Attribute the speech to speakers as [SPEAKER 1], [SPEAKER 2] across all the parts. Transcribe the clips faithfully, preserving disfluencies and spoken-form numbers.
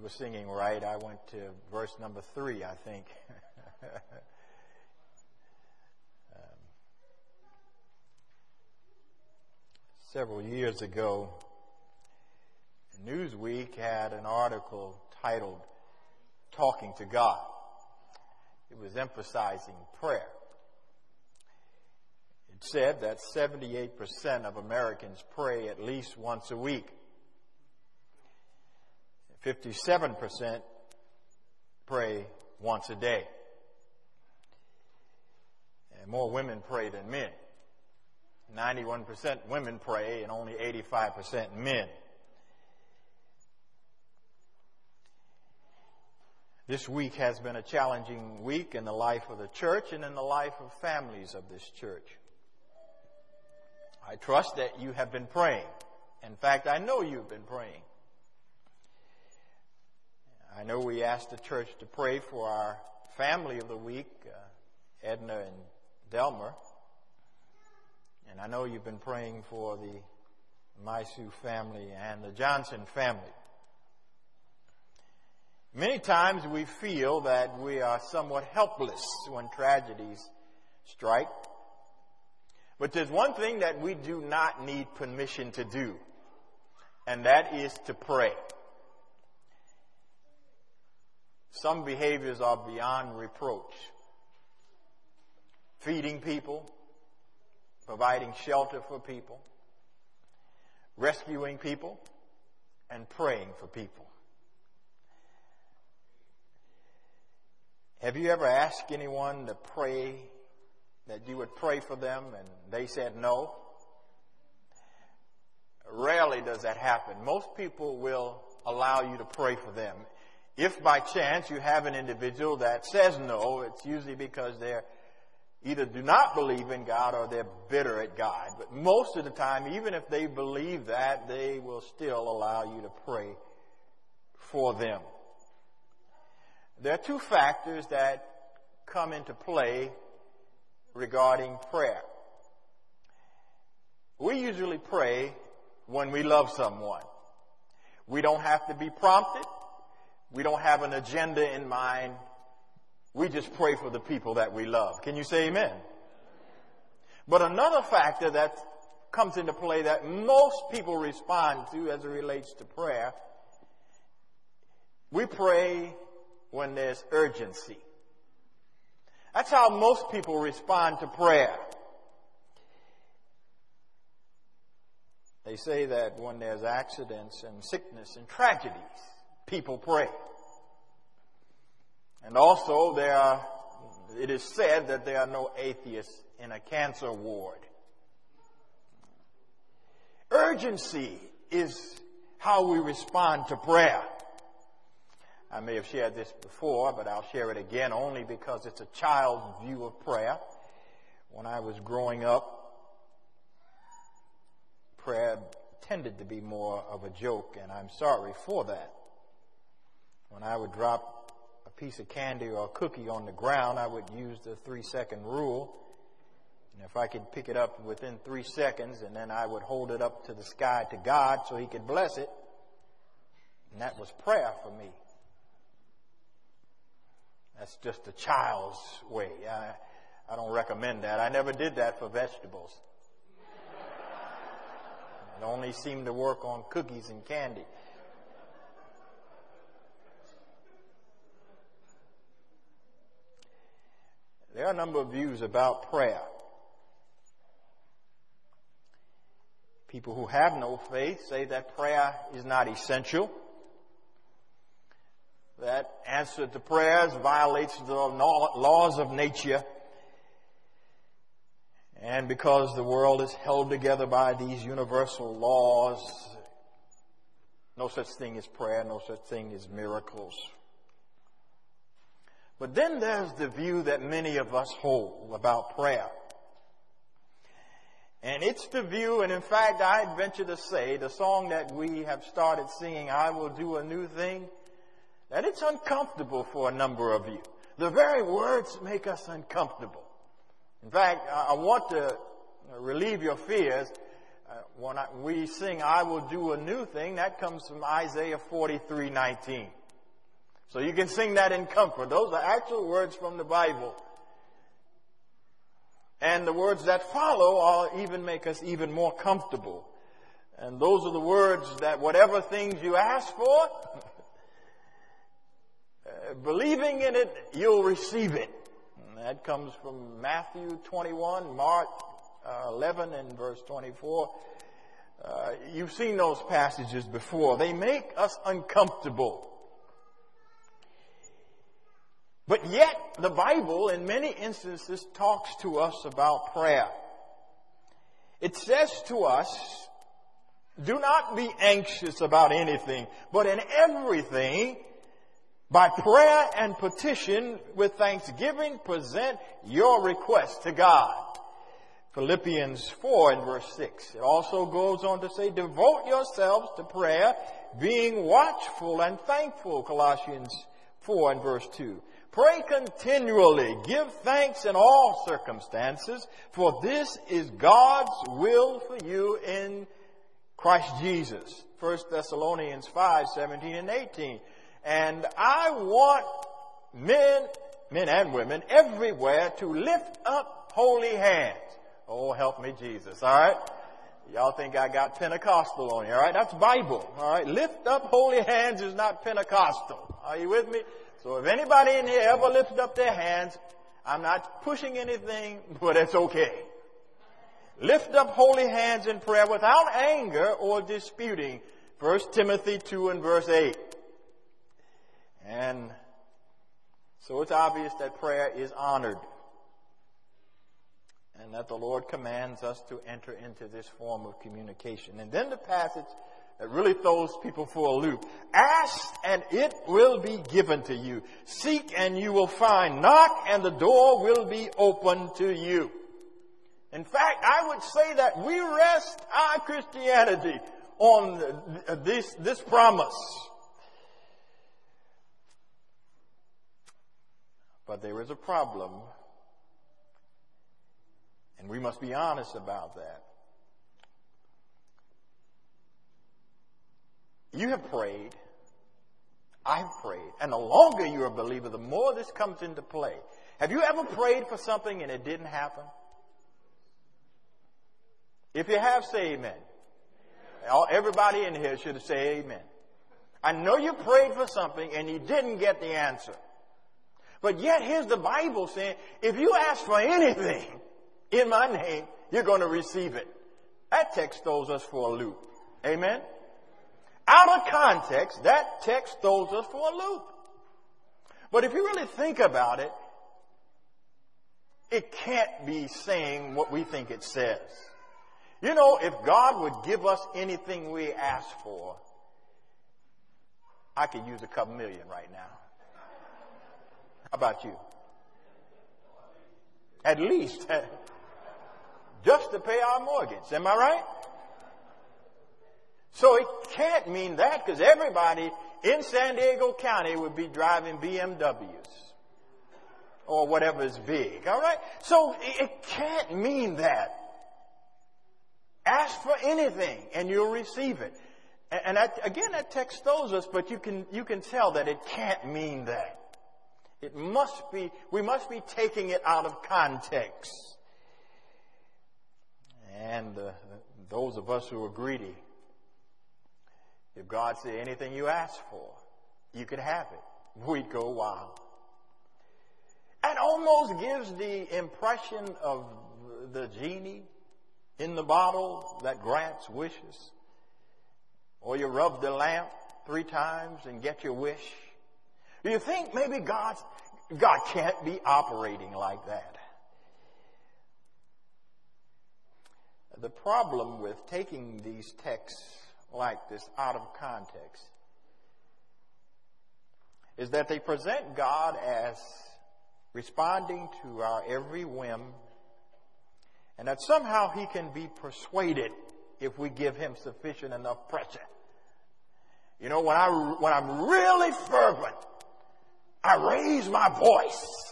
[SPEAKER 1] was singing right. I went to verse number three, I think. um, several years ago, Newsweek had an article titled Talking to God. It was emphasizing prayer. It said that seventy-eight percent of Americans pray at least once a week. fifty-seven percent pray once a day. And more women pray than men. ninety-one percent women pray and only eighty-five percent men. This week has been a challenging week in the life of the church and in the life of families of this church. I trust that you have been praying. In fact, I know you've been praying. I know we asked the church to pray for our family of the week, uh, Edna and Delmer. And I know you've been praying for the Maisu family and the Johnson family. Many times we feel that we are somewhat helpless when tragedies strike. But there's one thing that we do not need permission to do, and that is to pray. Some behaviors are beyond reproach. Feeding people, providing shelter for people, rescuing people, and praying for people. Have you ever asked anyone to pray, that you would pray for them, and they said no? Rarely does that happen. Most people will allow you to pray for them. If by chance you have an individual that says no, it's usually because they're either do not believe in God or they're bitter at God. But most of the time, even if they believe that, they will still allow you to pray for them. There are two factors that come into play regarding prayer. We usually pray when we love someone. We don't have to be prompted. We don't have an agenda in mind. We just pray for the people that we love. Can you say amen? But another factor that comes into play that most people respond to as it relates to prayer, we pray when there's urgency. That's how most people respond to prayer. They say that when there's accidents and sickness and tragedies, people pray. And also there are, it is said that there are no atheists in a cancer ward. Urgency is how we respond to prayer. I may have shared this before, but I'll share it again only because it's a child's view of prayer. When I was growing up, prayer tended to be more of a joke, and I'm sorry for that. When I would drop a piece of candy or a cookie on the ground, I would use the three-second rule. And if I could pick it up within three seconds, and then I would hold it up to the sky to God so He could bless it, and that was prayer for me. That's just a child's way. I, I don't recommend that. I never did that for vegetables. It only seemed to work on cookies and candy. There are a number of views about prayer. People who have no faith say that prayer is not essential. That answer to prayers violates the laws of nature. And because the world is held together by these universal laws, no such thing as prayer, no such thing as miracles. But then there's the view that many of us hold about prayer. And it's the view, and in fact, I'd venture to say, the song that we have started singing, I Will Do a New Thing, that it's uncomfortable for a number of you. The very words make us uncomfortable. In fact, I want to relieve your fears. Uh, when I, we sing, I will do a new thing, that comes from Isaiah forty-three nineteen. So you can sing that in comfort. Those are actual words from the Bible. And the words that follow are even make us even more comfortable. And those are the words that whatever things you ask for, uh, believing in it, you'll receive it. And that comes from Matthew twenty-one, Mark uh, eleven, and verse twenty-four. Uh, you've seen those passages before. They make us uncomfortable. But yet, the Bible, in many instances, talks to us about prayer. It says to us, do not be anxious about anything, but in everything, by prayer and petition, with thanksgiving, present your requests to God. Philippians four and verse six. It also goes on to say, devote yourselves to prayer, being watchful and thankful. Colossians four and verse two. Pray continually. Give thanks in all circumstances, for this is God's will for you in Christ Jesus. First Thessalonians five, seventeen and eighteen. And I want men, men and women everywhere to lift up holy hands. Oh, help me, Jesus. All right? Y'all think I got Pentecostal on you. All right? That's Bible. All right? Lift up holy hands is not Pentecostal. Are you with me? So if anybody in here ever lifted up their hands, I'm not pushing anything, but it's okay. Lift up holy hands in prayer without anger or disputing. First Timothy two and verse eight. And so it's obvious that prayer is honored. And that the Lord commands us to enter into this form of communication. And then the passage that really throws people for a loop. Ask and it will be given to you. Seek and you will find. Knock and the door will be open to you. In fact, I would say that we rest our Christianity on this, this promise. But there is a problem, and we must be honest about that. You have prayed. I have prayed. And the longer you're a believer, the more this comes into play. Have you ever prayed for something and it didn't happen? If you have, say amen. Everybody in here should say amen. I know you prayed for something and you didn't get the answer. But yet here's the Bible saying, if you ask for anything in my name, you're going to receive it. That text throws us for a loop. Amen? Out of context, that text throws us for a loop. But if you really think about it, it can't be saying what we think it says. You know, if God would give us anything we ask for, I could use a couple million right now. How about you? At least. Just to pay our mortgage. Am I right? So it can't mean that, because everybody in San Diego County would be driving B M Ws or whatever is big. All right? So it can't mean that. Ask for anything and you'll receive it. And that, again, that text throws us, but you can you can tell that it can't mean that. It must be, we must be taking it out of context. And uh, those of us who are greedy, if God said anything you ask for, you could have it, we'd go wild. That almost gives the impression of the genie in the bottle that grants wishes. Or you rub the lamp three times and get your wish. Do you think maybe God's, God can't be operating like that? The problem with taking these texts like this out of context is that they present God as responding to our every whim, and that somehow he can be persuaded if we give him sufficient enough pressure. You know, when, I, when I'm really fervent, I raise my voice.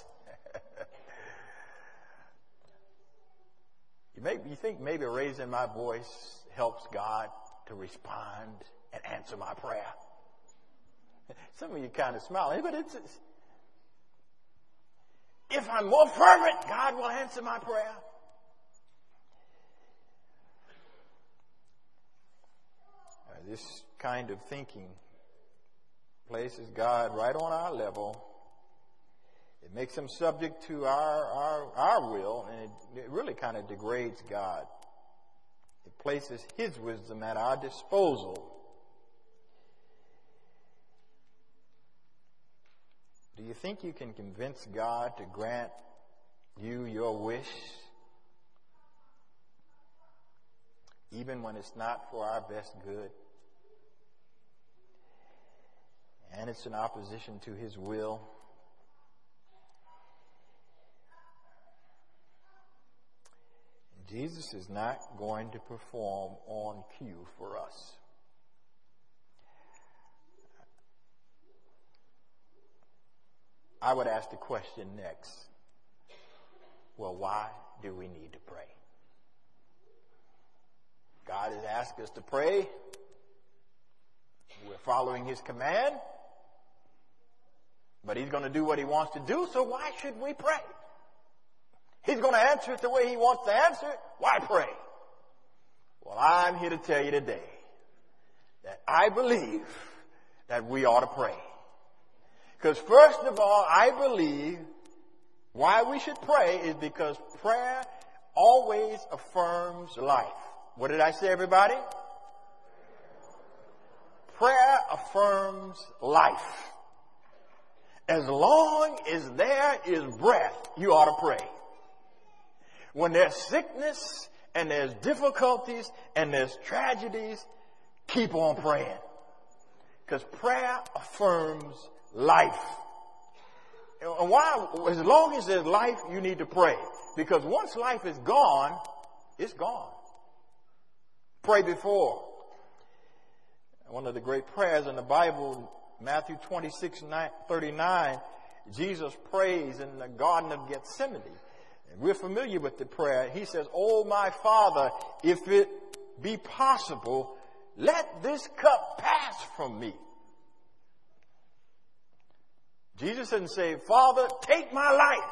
[SPEAKER 1] you, may, you think maybe raising my voice helps God to respond and answer my prayer? Some of you kind of smiling, but it's, it's if I'm more fervent, God will answer my prayer. Uh, this kind of thinking places God right on our level. It makes him subject to our our, our will, and it, it really kind of degrades God. It places his wisdom at our disposal. Do you think you can convince God to grant you your wish, even when it's not for our best good, and it's in opposition to his will? Jesus is not going to perform on cue for us. I would ask the question next. Well, why do we need to pray? God has asked us to pray. We're following his command. But he's going to do what he wants to do, so why should we pray? He's going to answer it the way he wants to answer it. Why pray? Well, I'm here to tell you today that I believe that we ought to pray. Because first of all, I believe why we should pray is because prayer always affirms life. What did I say, everybody? Prayer affirms life. As long as there is breath, you ought to pray. When there's sickness and there's difficulties and there's tragedies, keep on praying. Because prayer affirms life. And why? As long as there's life, you need to pray. Because once life is gone, it's gone. Pray before. One of the great prayers in the Bible, Matthew twenty-six thirty-nine, Jesus prays in the Garden of Gethsemane. And we're familiar with the prayer. He says, "Oh, my Father, if it be possible, let this cup pass from me." Jesus didn't say, "Father, take my life."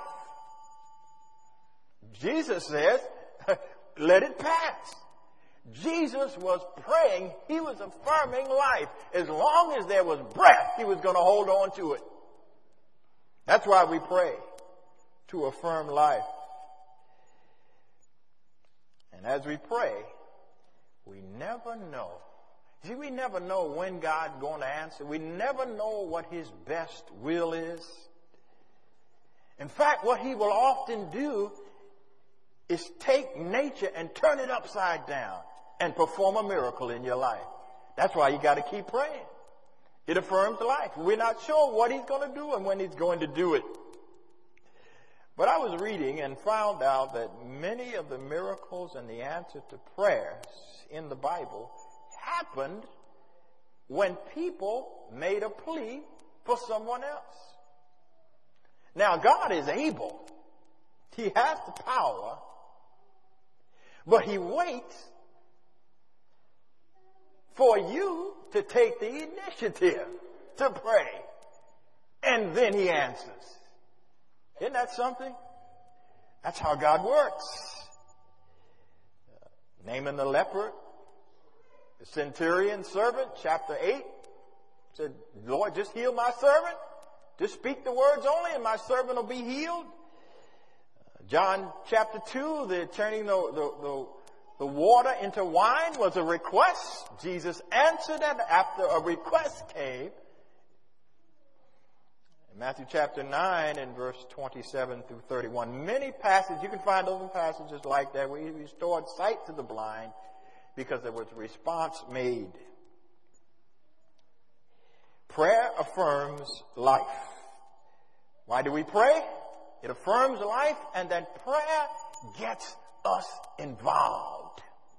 [SPEAKER 1] Jesus says, "Let it pass." Jesus was praying. He was affirming life. As long as there was breath, he was going to hold on to it. That's why we pray, to affirm life. And as we pray, we never know. See, we never know when God's going to answer. We never know what his best will is. In fact, what he will often do is take nature and turn it upside down and perform a miracle in your life. That's why you got to keep praying. It affirms life. We're not sure what he's going to do and when he's going to do it. But I was reading and found out that many of the miracles and the answer to prayers in the Bible happened when people made a plea for someone else. Now, God is able. He has the power. But he waits for you to take the initiative to pray. And then he answers. Isn't that something? That's how God works. Naaman the leper, the centurion servant, chapter eight, said, "Lord, just heal my servant. Just speak the words only and my servant will be healed." John chapter two, the turning the, the, the, the water into wine was a request. Jesus answered it after a request came. In Matthew chapter nine and verse twenty-seven through thirty-one, many passages, you can find other passages like that where he restored sight to the blind because there was a response made. Prayer affirms life. Why do we pray? It affirms life, and then prayer gets us involved.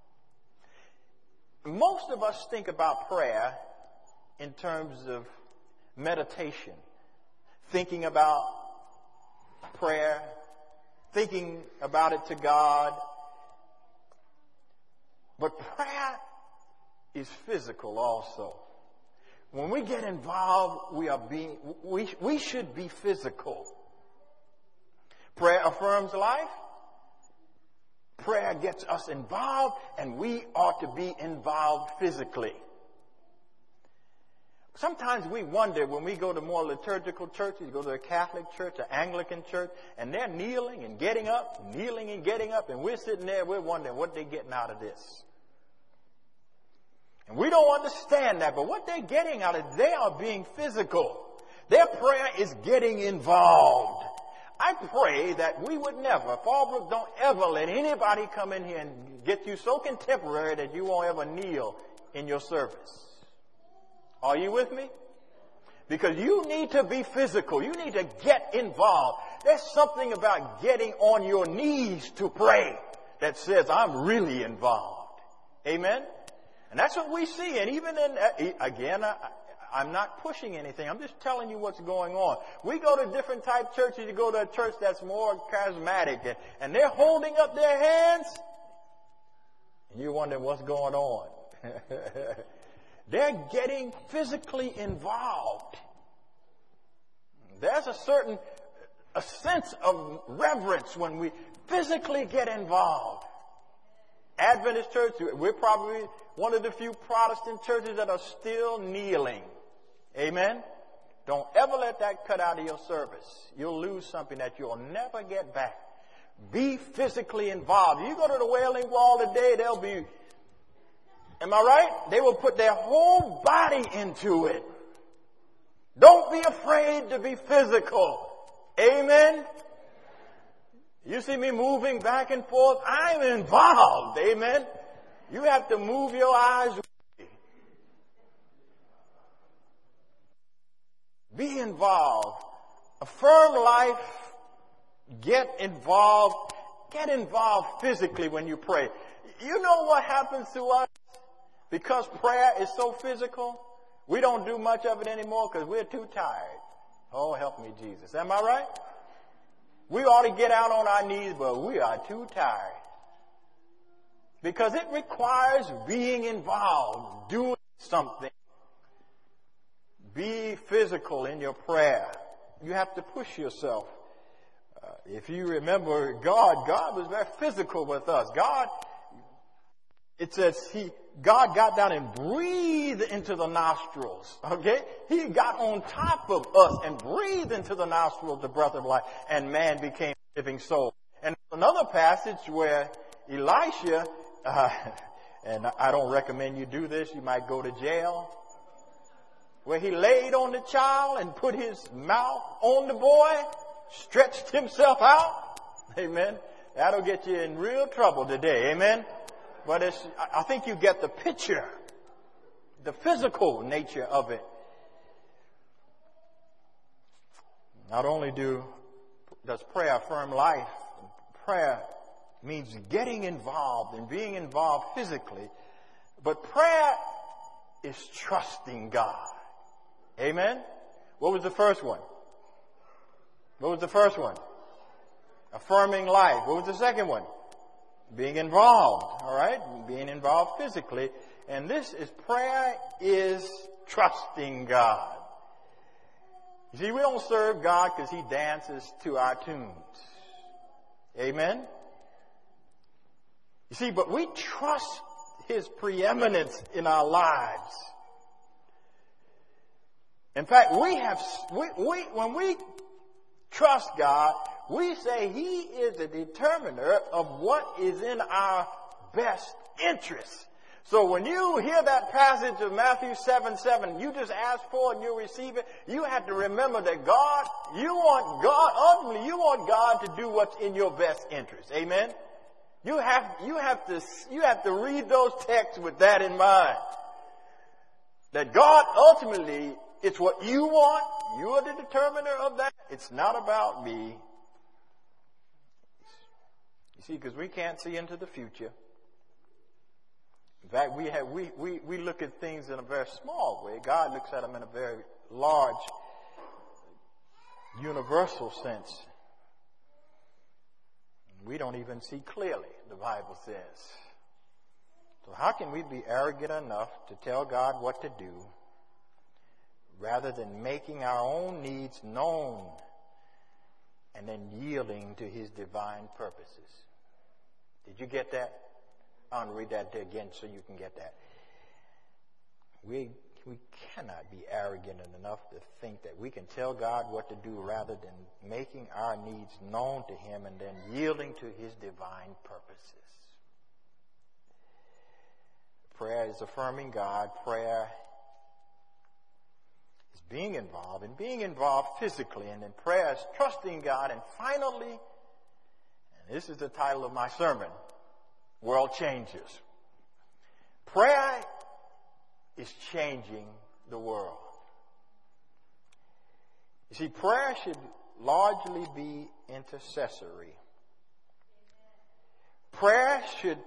[SPEAKER 1] Most of us think about prayer in terms of meditation, thinking about prayer, thinking about it to God. But prayer is physical also. when we get involved, we are being, we, we should be physical. Prayer affirms life. Prayer gets us involved, and we ought to be involved physically. Sometimes we wonder when we go to more liturgical churches, go to a Catholic church, an Anglican church, and they're kneeling and getting up, kneeling and getting up, and we're sitting there, we're wondering what they're getting out of this. And we don't understand that, but what they're getting out of it, they are being physical. Their prayer is getting involved. I pray that we would never, Fallbrook, don't ever let anybody come in here and get you so contemporary that you won't ever kneel in your service. Are you with me? Because you need to be physical. You need to get involved. There's something about getting on your knees to pray that says, I'm really involved. Amen? And that's what we see. And even in, again, I, I'm not pushing anything. I'm just telling you what's going on. We go to different type churches. You go to a church that's more charismatic, and, and they're holding up their hands. And you're wondering what's going on. They're getting physically involved. There's a certain a sense of reverence when we physically get involved. Adventist church, we're probably one of the few Protestant churches that are still kneeling. Amen? Don't ever let that cut out of your service. You'll lose something that you'll never get back. Be physically involved. You go to the Wailing Wall today, they'll be... Am I right? They will put their whole body into it. Don't be afraid to be physical. Amen? You see me moving back and forth? I'm involved. Amen? You have to move your eyes. Be involved. Affirm life. Get involved. Get involved physically when you pray. You know what happens to us? Because prayer is so physical, we don't do much of it anymore because we're too tired. Oh, help me, Jesus. Am I right? We ought to get out on our knees, but we are too tired. Because it requires being involved, doing something. Be physical in your prayer. You have to push yourself. Uh, if you remember God, God was very physical with us. God, it says he... God got down and breathed into the nostrils, okay? He got on top of us and breathed into the nostrils the breath of life, and man became a living soul. And another passage where Elisha, uh, and I don't recommend you do this, you might go to jail, where he laid on the child and put his mouth on the boy, stretched himself out. Amen. That'll get you in real trouble today. Amen. But it's, I think you get the picture, the physical nature of it. Not only do does prayer affirm life, prayer means getting involved and being involved physically, but prayer is trusting God. Amen? What was the first one? What was the first one? Affirming life. What was the second one? Being involved, all right? Being involved physically. And this is, prayer is trusting God. You see, we don't serve God because He dances to our tunes. Amen? You see, but we trust His preeminence in our lives. In fact, we have, we, we, when we trust God, we say He is the determiner of what is in our best interest. So when you hear that passage of Matthew seven seven, you just ask for it and you receive it. You have to remember that God, you want God, ultimately you want God to do what's in your best interest. Amen? You have, you have to, you have to read those texts with that in mind. That God ultimately, it's what you want. You are the determiner of that. It's not about me. You see, because we can't see into the future. In fact, we have we, we, we look at things in a very small way. God looks at them in a very large, universal sense. We don't even see clearly, the Bible says. So how can we be arrogant enough to tell God what to do rather than making our own needs known and then yielding to his divine purposes. Did you get that? I want to read that again so you can get that. We we cannot be arrogant enough to think that we can tell God what to do rather than making our needs known to him and then yielding to his divine purposes. Prayer is affirming God. Prayer is being involved, and being involved physically. And then prayer is trusting God. And finally, and this is the title of my sermon, World Changers. Prayer is changing the world. You see, prayer should largely be intercessory. Prayer should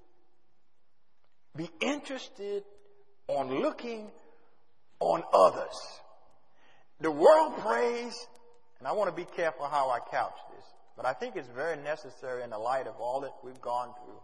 [SPEAKER 1] be interested on looking on others. The world prays, and I want to be careful how I couch this, but I think it's very necessary in the light of all that we've gone through.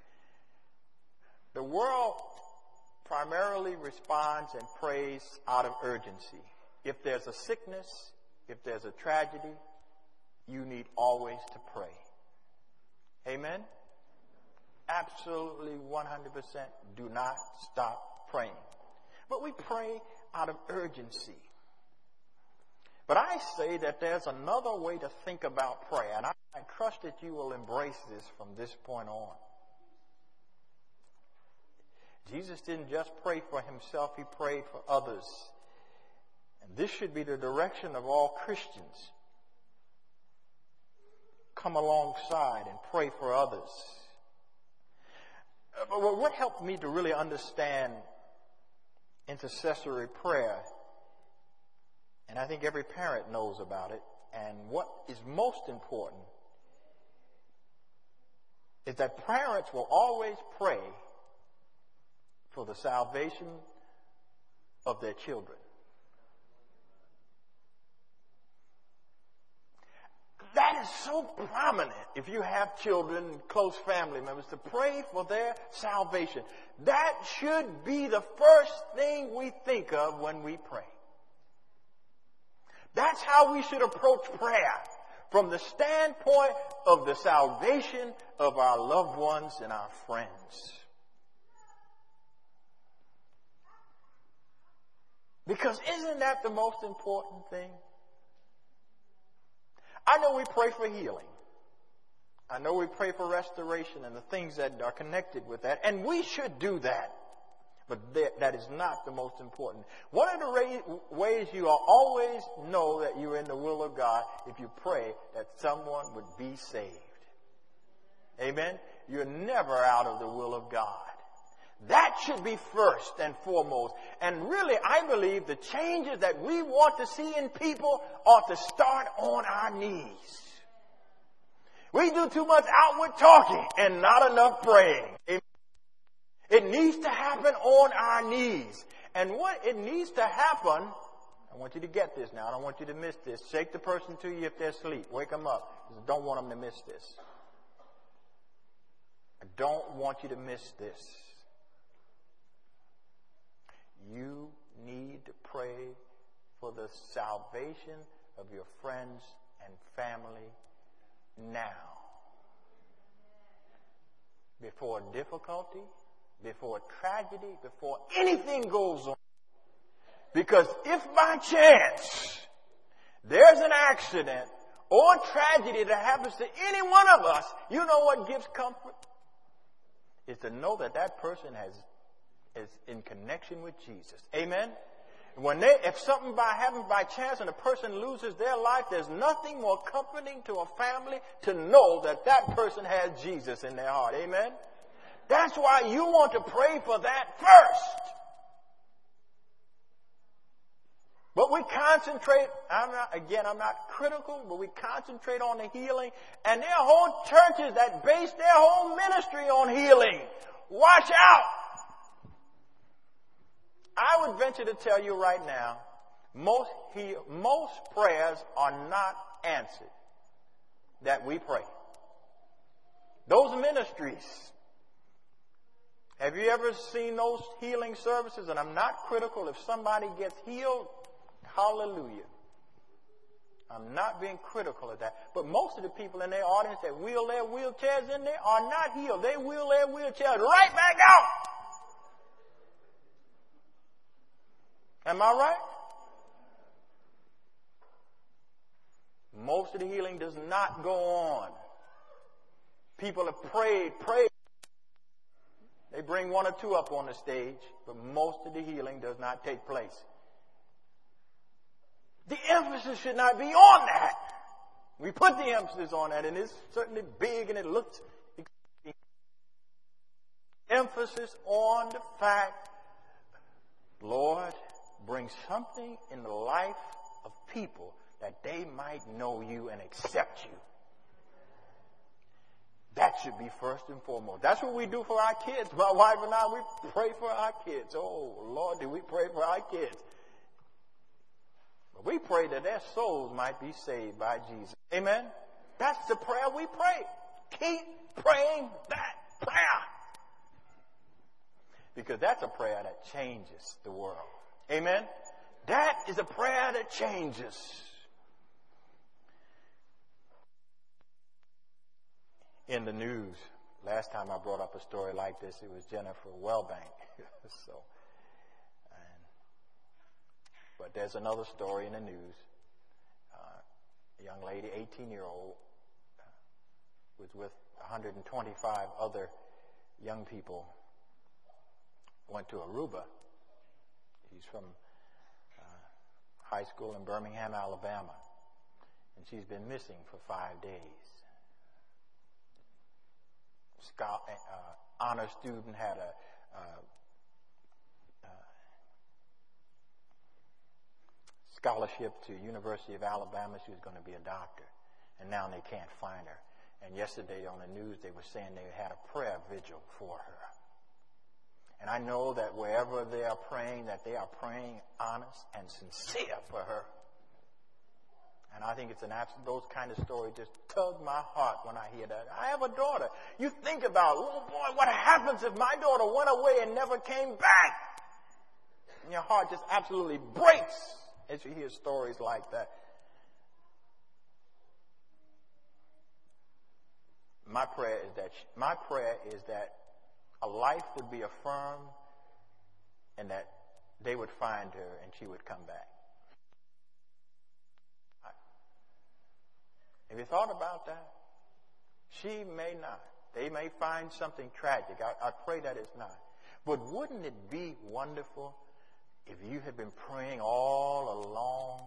[SPEAKER 1] The world primarily responds and prays out of urgency. If there's a sickness, if there's a tragedy, you need always to pray. Amen? Absolutely one hundred percent do not stop praying. But we pray out of urgency. But I say that there's another way to think about prayer, and I, I trust that you will embrace this from this point on. Jesus didn't just pray for himself, he prayed for others. And this should be the direction of all Christians. Come alongside and pray for others. But what helped me to really understand intercessory prayer, and I think every parent knows about it, and what is most important is that parents will always pray for the salvation of their children. That is so prominent if you have children, close family members, to pray for their salvation. That should be the first thing we think of when we pray. That's how we should approach prayer, from the standpoint of the salvation of our loved ones and our friends. Because isn't that the most important thing? I know we pray for healing. I know we pray for restoration and the things that are connected with that. And we should do that. But that is not the most important. One of the ways you will always know that you're in the will of God if you pray that someone would be saved. Amen? You're never out of the will of God. That should be first and foremost. And really, I believe the changes that we want to see in people ought to start on our knees. We do too much outward talking and not enough praying. It needs to happen on our knees. And what it needs to happen, I want you to get this now. I don't want you to miss this. Shake the person to you if they're asleep. Wake them up. I don't want them to miss this. I don't want you to miss this. You need to pray for the salvation of your friends and family now. Before difficulty, before tragedy, before anything goes on. Because if by chance there's an accident or tragedy that happens to any one of us, you know what gives comfort? Is to know that that person has is in connection with Jesus. Amen? When they, if something by happens by chance and a person loses their life, there's nothing more comforting to a family to know that that person has Jesus in their heart. Amen? That's why you want to pray for that first. But we concentrate, I'm not, again, I'm not critical, but we concentrate on the healing. And there are whole churches that base their whole ministry on healing. Watch out! I would venture to tell you right now, most he, most prayers are not answered that we pray. Those ministries, have you ever seen those healing services? And I'm not critical. If somebody gets healed, Hallelujah. I'm not being critical of that. But most of the people in their audience that wheel their wheelchairs in there are not healed. They wheel their wheelchairs right back out. Am I right? Most of the healing does not go on. People have prayed, prayed. They bring one or two up on the stage, but most of the healing does not take place. The emphasis should not be on that. We put the emphasis on that, and it's certainly big, and it looks exciting. Emphasis on the fact, Lord, bring something in the life of people that they might know you and accept you. That should be first and foremost. That's what we do for our kids. My wife and I, we pray for our kids. Oh, Lord, do we pray for our kids? But we pray that their souls might be saved by Jesus. Amen? That's the prayer we pray. Keep praying that prayer. Because that's a prayer that changes the world. Amen? That is a prayer that changes. In the news, last time I brought up a story like this, it was Jennifer Wellbank. so, and, but there's another story in the news. Uh, a young lady, eighteen-year-old, uh, was with one hundred twenty-five other young people, went to Aruba. She's from uh, high school in Birmingham, Alabama, and she's been missing for five days. Scholar, uh, honor student, had a uh, uh, scholarship to University of Alabama. She was going to be a doctor, and now they can't find her. And yesterday on the news they were saying they had a prayer vigil for her. And I know that wherever they are praying, that they are praying honest and sincere for her. And I think it's an absolute, those kind of stories just tug my heart when I hear that. I have a daughter. You think about, oh boy, what happens if my daughter went away and never came back? And your heart just absolutely breaks as you hear stories like that. My prayer is that my prayer is that a life would be affirmed and that they would find her and she would come back. Have you thought about that? She may not. They may find something tragic. I, I pray that it's not. But wouldn't it be wonderful if you had been praying all along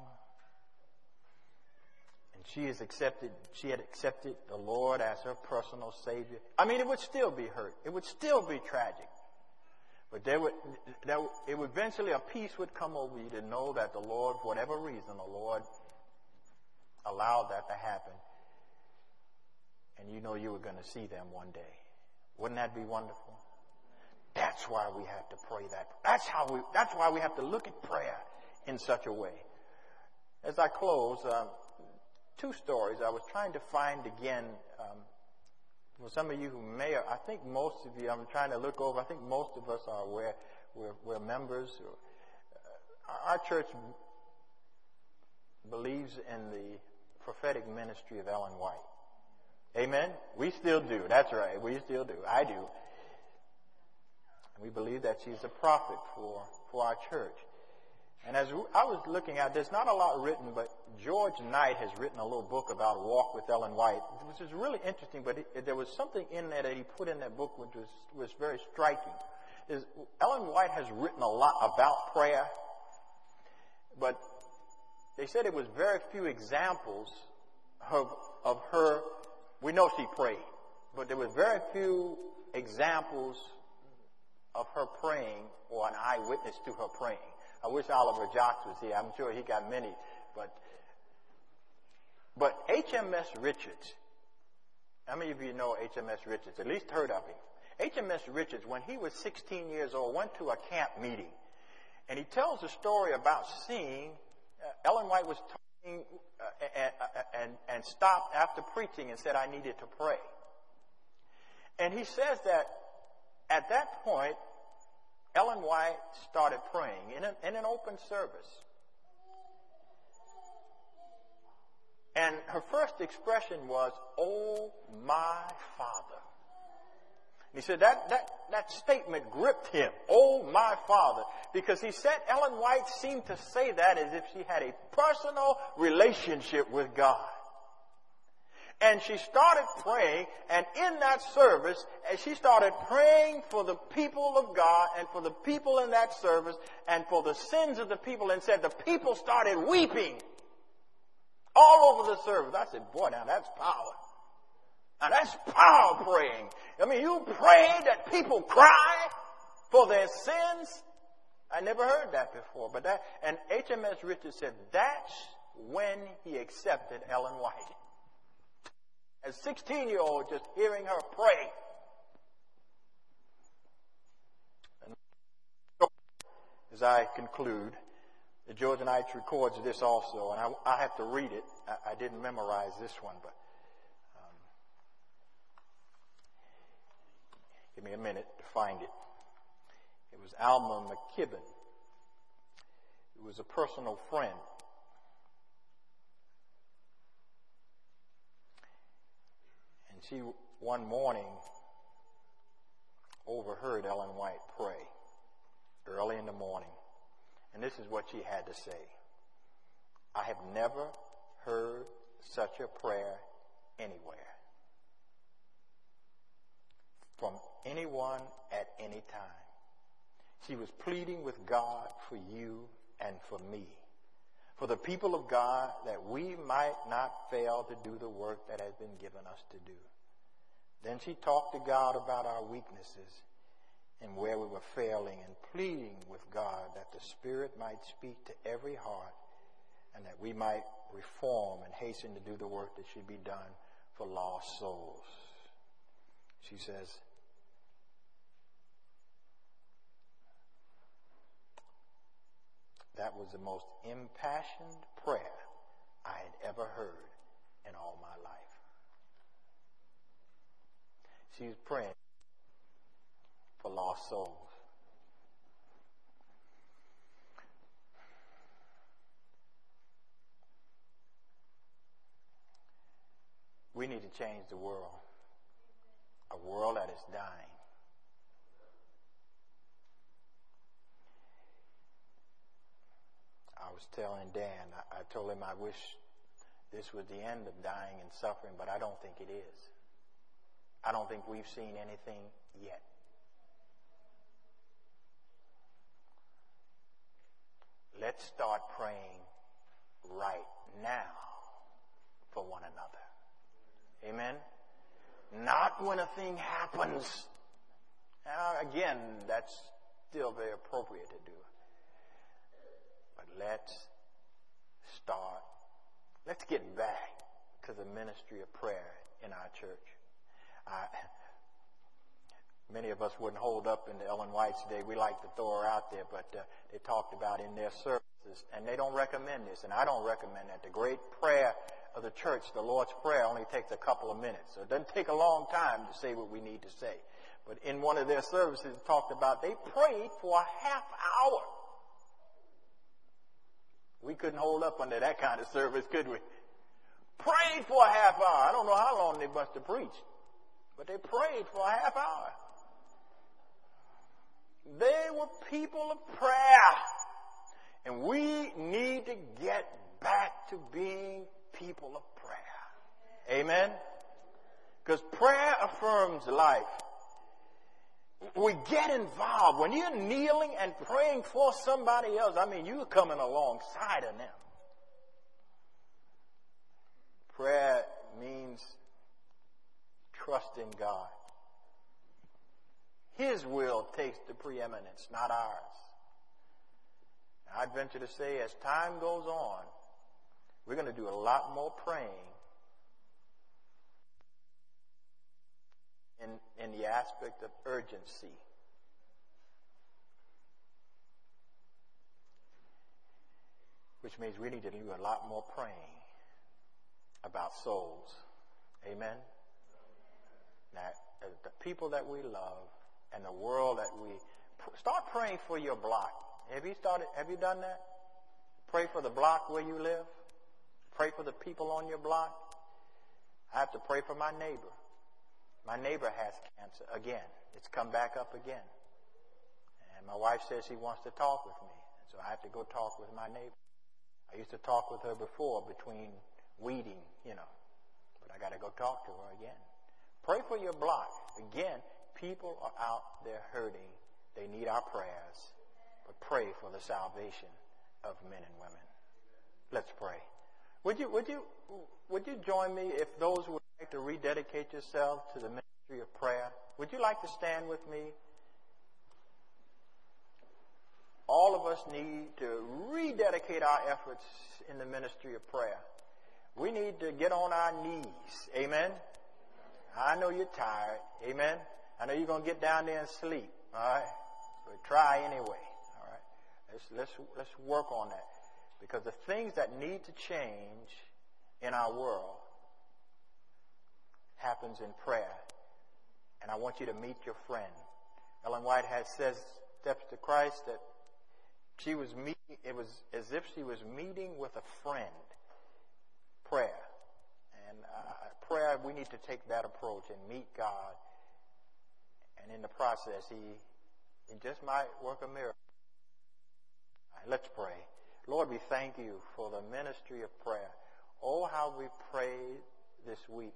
[SPEAKER 1] and she has accepted, she had accepted the Lord as her personal Savior? I mean, it would still be hurt. It would still be tragic. But there would, there, it would eventually, a peace would come over you to know that the Lord, for whatever reason, the Lord allowed that to happen, and you know you were going to see them one day. Wouldn't that be wonderful? That's why we have to pray that. That's how we. That's why we have to look at prayer in such a way. As I close, um, two stories I was trying to find again. Um, for some of you who may, I think most of you, I'm trying to look over. I think most of us are aware. We're, we're members. Uh, our church believes in the prophetic ministry of Ellen White. Amen? We still do. That's right. We still do. I do. And we believe that she's a prophet for, for our church. And as I was looking at, there's not a lot written, but George Knight has written a little book about a walk with Ellen White, which is really interesting, but it, there was something in there that he put in that book which was, was very striking. Is Ellen White has written a lot about prayer, but they said it was very few examples of, of her. We know she prayed, but there were very few examples of her praying or an eyewitness to her praying. I wish Oliver Jocks was here. I'm sure he got many. But but H M S Richards, how many of you know H M S Richards? At least heard of him. H M S Richards, when he was sixteen years old, went to a camp meeting. And he tells a story about seeing uh, Ellen White was talking uh, and, and, and stopped after preaching and said, I needed to pray. And he says that at that point, Ellen White started praying in an, in an open service. And her first expression was, "Oh, my Father." He said that, that, that statement gripped him. "Oh, my Father." Because he said Ellen White seemed to say that as if she had a personal relationship with God. And she started praying, and in that service, as she started praying for the people of God and for the people in that service and for the sins of the people, and said the people started weeping all over the service. I said, boy, now that's power. Now that's power praying. I mean, you pray that people cry for their sins. I never heard that before. But that, and H M S Richards said that's when he accepted Ellen White. As a sixteen-year-old, just hearing her pray. And as I conclude, the Georgia Knights records this also, and I, I have to read it. I, I didn't memorize this one, but um, give me a minute to find it. It was Alma McKibben. It was a personal friend. And she, one morning, overheard Ellen White pray early in the morning. And this is what she had to say. "I have never heard such a prayer anywhere, from anyone at any time." She was pleading with God for you and for me, for the people of God, that we might not fail to do the work that has been given us to do. Then she talked to God about our weaknesses and where we were failing, and pleading with God that the Spirit might speak to every heart and that we might reform and hasten to do the work that should be done for lost souls. She says, that was the most impassioned prayer I had ever heard in all my life. She was praying for lost souls. We need to change the world. A world that is dying. I was telling Dan, I, I told him I wish this was the end of dying and suffering, but I don't think it is. I don't think we've seen anything yet. Let's start praying right now for one another. Amen? Not when a thing happens. Now, again, that's still very appropriate to do. But let's start. Let's get back to the ministry of prayer in our church. I, many of us wouldn't hold up in the Ellen White's day. We like to throw her out there, but uh, they talked about in their services, and they don't recommend this, and I don't recommend that. The great prayer of the church, the Lord's Prayer, only takes a couple of minutes. So it doesn't take a long time to say what we need to say. But in one of their services, it talked about they prayed for a half hour. We couldn't hold up under that kind of service, could we? Prayed for a half hour. I don't know how long they must have preached, but they prayed for a half hour. They were people of prayer. And we need to get back to being people of prayer. Amen? Because prayer affirms life. We get involved. When you're kneeling and praying for somebody else, I mean, you're coming alongside of them. Prayer means trusting God. His will takes the preeminence, not ours. I'd venture to say, as time goes on, we're going to do a lot more praying in, in the aspect of urgency. Which means we need to do a lot more praying about souls. Amen? Now, the people that we love and the world that we... Start praying for your block. Have you started? Have you done that? Pray for the block where you live. pray for the people on your block. I have to pray for my neighbor. My neighbor has cancer again. It's come back up again. And my wife says she wants to talk with me. So I have to go talk with my neighbor. I used to talk with her before between weeding, you know. But I got to go talk to her again. Pray for your block. Again, people are out there hurting. They need our prayers. But pray for the salvation of men and women. Let's pray. Would you, would you, would you join me if those who would like to rededicate yourselves to the ministry of prayer? Would you like to stand with me? All of us need to rededicate our efforts in the ministry of prayer. We need to get on our knees. Amen? I know you're tired. Amen? I know you're going to get down there and sleep. All right? But try anyway. All right? Let's, let's, let's work on that. Because the things that need to change in our world happens in prayer. And I want you to meet your friend. Ellen Whitehead says, Steps to Christ, that she was meeting, it was as if she was meeting with a friend. Prayer. And uh, prayer, we need to take that approach and meet God. And in the process, He, he just might work a miracle. All right, let's pray. Lord, we thank you for the ministry of prayer. Oh, how we prayed this week.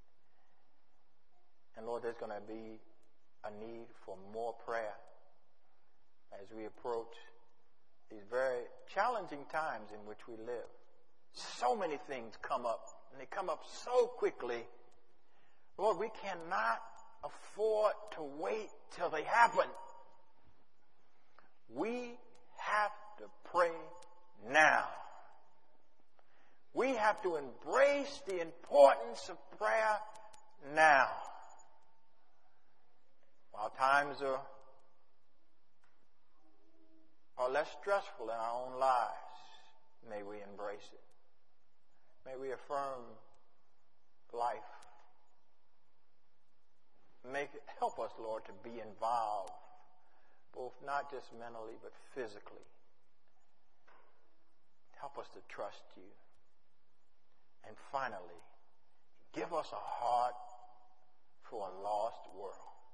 [SPEAKER 1] And Lord, there's going to be a need for more prayer as we approach these very challenging times in which we live. So many things come up, and they come up so quickly. Lord, we cannot afford to wait till they happen. We have to pray now. We have to embrace the importance of prayer now. While times are, are less stressful in our own lives, may we embrace it. May we affirm life. Make it, help us, Lord, to be involved, both not just mentally, but physically. Help us to trust you. And finally, give us a heart for a lost world.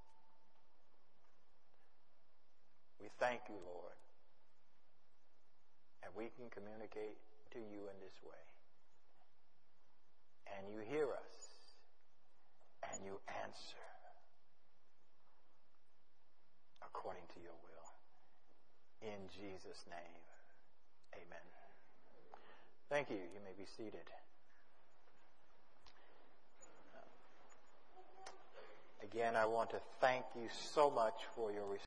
[SPEAKER 1] We thank you, Lord, and we can communicate to you in this way. And you hear us, and you answer according to your will. In Jesus' name, amen. Thank you. You may be seated. Again, I want to thank you so much for your response.